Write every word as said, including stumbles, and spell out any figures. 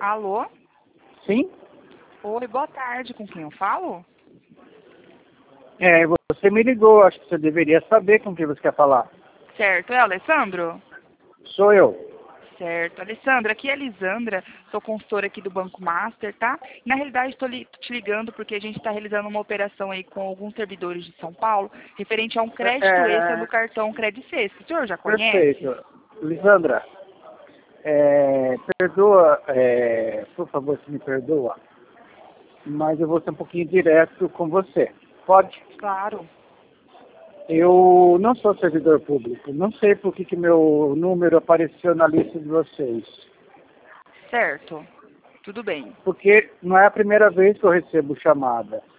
Alô? Sim? Oi, boa tarde. Com quem eu falo? É, você me ligou, acho que você deveria saber com quem você quer falar. Certo, é o Alessandro? Sou eu. Certo. Alessandra, aqui é a Lisandra, sou consultora aqui do Banco Master, tá? Na realidade, estou te ligando porque a gente está realizando uma operação aí com alguns servidores de São Paulo, referente a um crédito extra do É, cartão Credit Sexta. O senhor já conhece? perfeito. Lisandra, é, perdoa, é, por favor, se me perdoa, mas eu vou ser um pouquinho direto com você. Pode? Claro. Eu não sou servidor público, não sei por que, que meu número apareceu na lista de vocês. Certo. Tudo bem. Porque não é a primeira vez que eu recebo chamada.